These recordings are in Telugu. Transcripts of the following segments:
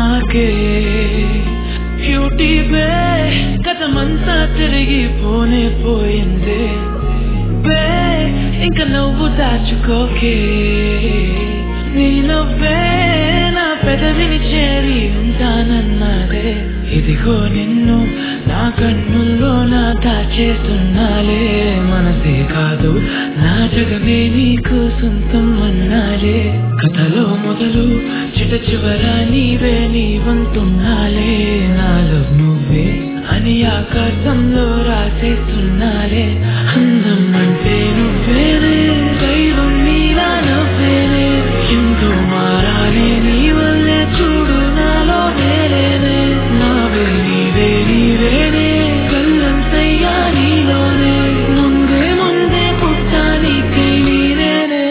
మాకే బ్యూటీ బే గతమంతా తిరిగిపోనే పోయిందే బే ఇంకా నువ్వు దాచుకోకే నీ నవ్వే నా పెదవిని చేరి ఉంటానన్నాదే ఇదిగో నిన్ను నా కన్నుల్లో నా దాచేస్తున్నాలే మనసే కాదు నా జగమే నీకు సొంతం అన్నాలే కథలో మొదలు చిట చివర నీవే నీ వంతున్నాలే నాలో నువ్వే అని ఆకాశంలో రాసేస్తున్నాలే అందం అంటే నువ్వేనే దైవం నీలా నవ్వేనే ఎంతో మారాలే నీ వల్లే చూడు నాలో వేరేనే నావే నీవే నీవేనే కళ్ళంతయ్యా నీలోనే ముందే ముందే పుట్టా నీకై నీరేనే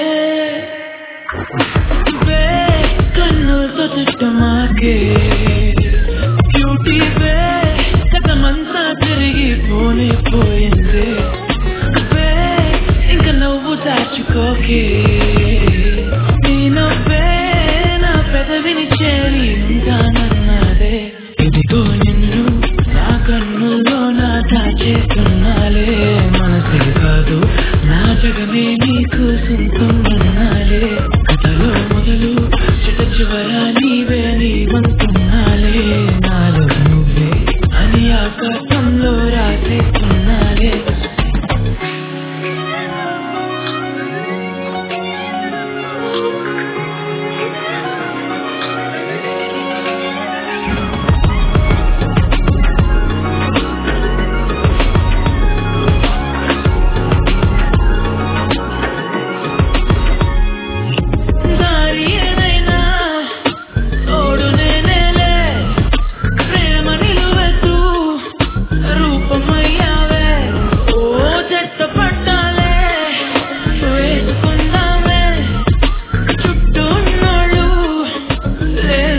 బే కన్నులతో చుట్టమాకే బ్యూటీ బే గతమంతా తిరిగిపోనే పోయిందే బే ఇంకా నువ్వు దాచుకోకే నీ నవ్వే నా పెదవిని చేరి ఉంటానన్నదే ఇదిగో నిన్ను నా కన్నుల్లో నా దాచేస్తున్నాలే మనసే కాదు నా జగమే నీకు సొంతం అన్నాలే కథలో మొదలు చిట చివర నీవే నీ వంతున్నాలే నాలో నువ్వే అని ఆకాశంలో రాసేస్తున్నాలే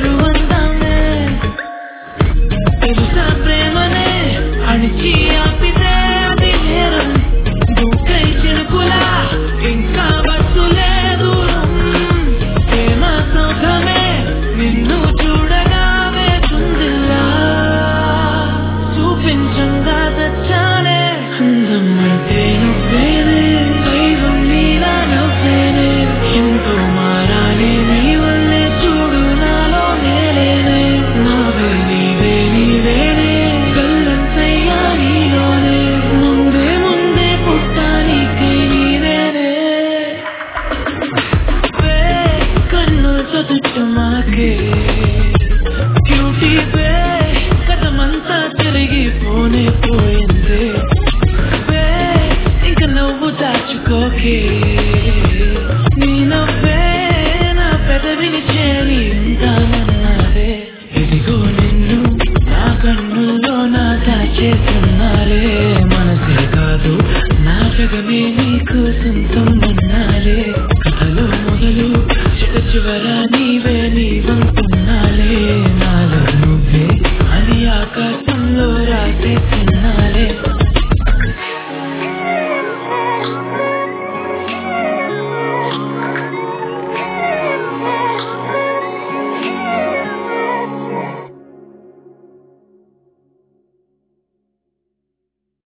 ప్రేమనే అణిచి ఆపి